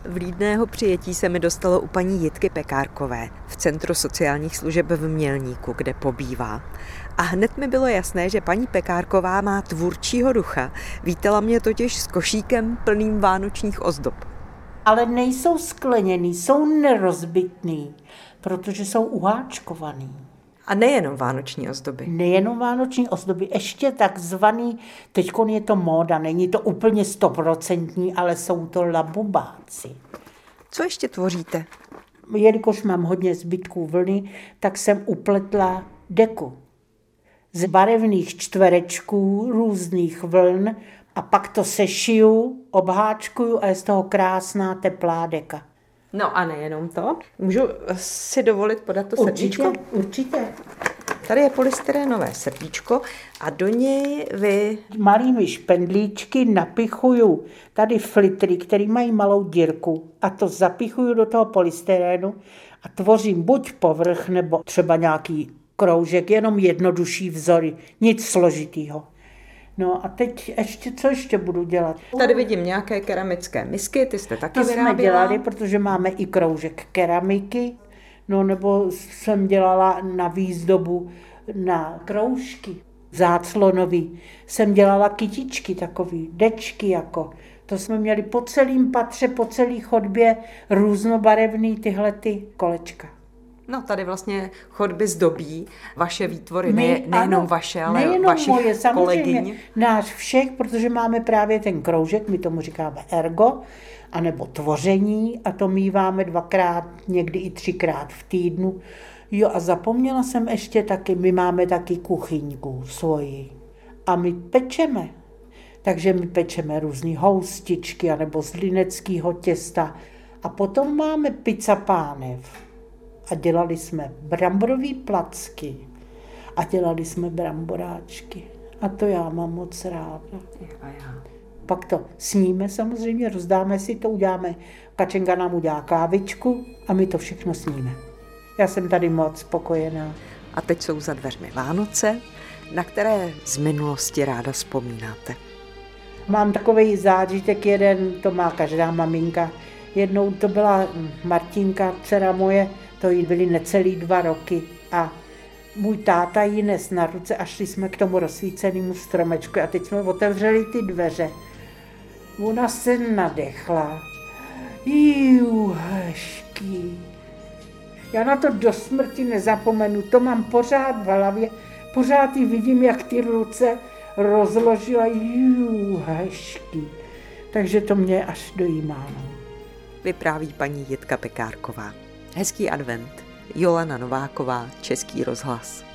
Vlídného přijetí se mi dostalo u paní Jitky Pekárkové v Centru sociálních služeb v Mělníku, kde pobývá. A hned mi bylo jasné, že paní Pekárková má tvůrčího ducha. Vítala mě totiž s košíkem plným vánočních ozdob. Ale nejsou skleněný, jsou nerozbitný, protože jsou uháčkovaný. A nejenom vánoční ozdoby. Nejenom vánoční ozdoby, ještě takzvaný, teďkon je to móda, není to úplně 100%, ale jsou to labubáci. Co ještě tvoříte? Jelikož mám hodně zbytků vlny, tak jsem upletla deku z barevných čtverečků různých vln a pak to sešiju, obháčkuju a je z toho krásná teplá deka. No a nejenom to. Můžu si dovolit podat to srdíčko? Určitě. Tady je polystyrénové srdíčko a do něj vy... Malými špendlíčky napichuju tady flitry, které mají malou dírku a to zapichuju do toho polystyrénu a tvořím buď povrch nebo třeba nějaký kroužek, jenom jednodušší vzory, nic složitýho. No a teď co ještě budu dělat? Tady vidím nějaké keramické misky, ty jste taky vyráběla. To jsme dělali, protože máme i kroužek keramiky, no nebo jsem dělala na výzdobu na kroužky záclonový. Jsem dělala kytičky takový, dečky jako. To jsme měli po celém patře, po celé chodbě různobarevný tyhle ty kolečka. No tady vlastně chodby zdobí vaše výtvory, nejenom vaše, ale nejenom vašich moje, kolegyň. Náš všech, protože máme právě ten kroužek, my tomu říkáme ergo, anebo tvoření a to míváme 2x, někdy i 3x v týdnu. Jo a zapomněla jsem ještě taky, my máme taky kuchyňku svoji a my pečeme. Takže my pečeme různý houstičky anebo z lineckého těsta a potom máme pizza pánev. A dělali jsme bramborové placky a dělali jsme bramboráčky. A to já mám moc ráda. Pak to sníme samozřejmě, rozdáme si to, uděláme, Kačenka nám udělá kávičku a my to všechno sníme. Já jsem tady moc spokojená. A teď jsou za dveřmi Vánoce, na které z minulosti ráda vzpomínáte. Mám takový zážitek jeden, to má každá maminka. Jednou to byla Martinka, dcera moje, to jí byly necelý 2 roky a můj táta ji nes na ruce a šli jsme k tomu rozsvícenému stromečku a teď jsme otevřeli ty dveře. Ona se nadechla. Hezký. Já na to do smrti nezapomenu, to mám pořád v hlavě, pořád ji vidím, jak ty ruce rozložila. Hezký. Takže to mě až dojímá. Vypráví paní Jitka Pekárková. Hezký advent. Jolana Nováková, Český rozhlas.